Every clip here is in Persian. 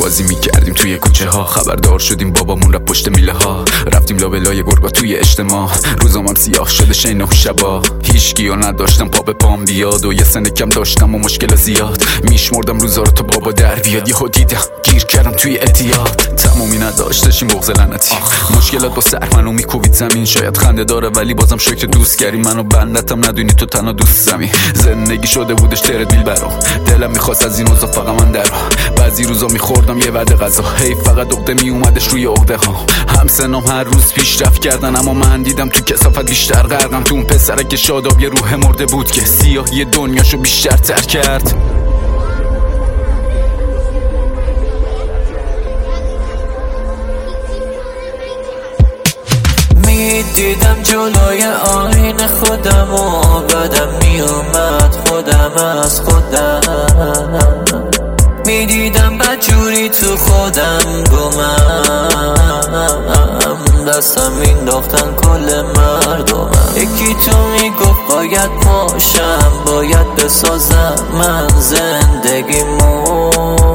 بازی میکردیم توی کوچه ها، خبردار شدیم بابامون رفت پشت میله ها، رفتیم لابلای گربا توی اجتماع، روزام هم سیاه شده شینه و شبا، هیچگیو نداشتم پا به پام بیاد و یه سن کم داشتم و مشکل زیاد، میشمردم روزا رو تا بابا در بیاد، یهو دیدم گیر کردم توی اعتیاد، تمومی نداشتش این بغض لعنتی، مشکلات با سر منو میکوبید زمین، شاید خنده داره ولی بازم شکر دوست کردی منو، بندتم ندونی تو تنها دوست زمین، زندگی شده بودش تردمیل برام، دلم میخواست از این اوضاع فقط من درا، بعضی روزا میخوردم یه وعده غذا، هی فقط عقده میومدش روی عقده ها، همسنام هر روز پیشرفت کردن، اما من دیدم تو کثافت بیشتر غرقم، تو اون پسره که شاداب یه روح مرده بود که سیاهی دنیاشو بیشتر تر کرد. دیدم جلوی آینه خودم و بدم میومد خودم از خودم، میدیدم بدجوری تو خودم گمم، دستم مینداختن کل مردمم، یکی تو میگفت باید پاشم باید بسازم من زندگیمو،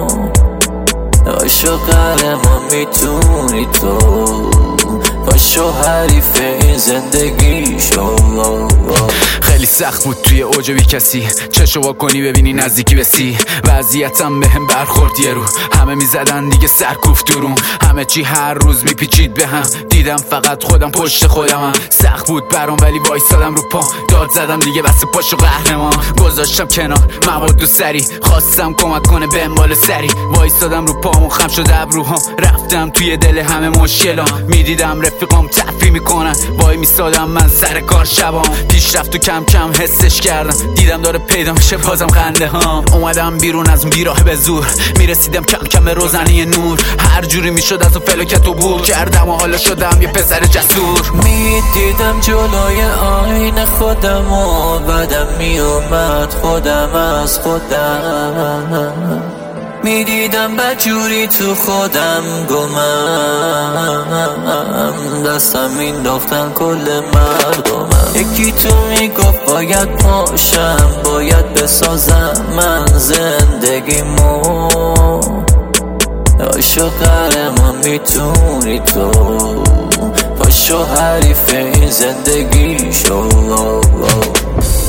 عاشق قهرمان میتونی تو، باشو حریف این زندگی شو. خیلی سخت بود توی اوج بی کسی، چشو وا کنی ببینی نزدیکی بسی، وضعیتم بهم برخورد یه رو، همه میزدن دیگه سرکوف درون، همه چی هر روز میپیچید به هم، دیدم فقط خودم پشت خودمم، سخت بود برام ولی وایسادم رو پا، داد زدم دیگه بس پاشو قهرمان، گذاشتم کنار مواد و سری، خواستم کمک کنه بهم بالا سری، وایسادم رو پامون خم شد ابروهام، رفتم توی دل همه مشکلام، میدیدم رفیقام تفریح میکنن، وای میستادم من سر کار شبام، پیشرفت و کم کم حسش کردم، دیدم داره پیدا میشه بازم خنده ها، اومدم بیرون از اون بیراه به زور، میرسیدم کم کم به روزنه نور، هر جوری میشد از اون فلکت عبور کردم و حالا شدم یه پسر جسور، میدیدم جلوی آینه خودم و بدم میومد خودم از خودم، میدیدم بدجوری تو خودم گمم، دستم مینداختن کل مردمم، یکی تو میگفت باید پاشم باید بسازم من زندگیمو، عاشق قهرمان میتونی تو، پاشو حریف این زندگی شو.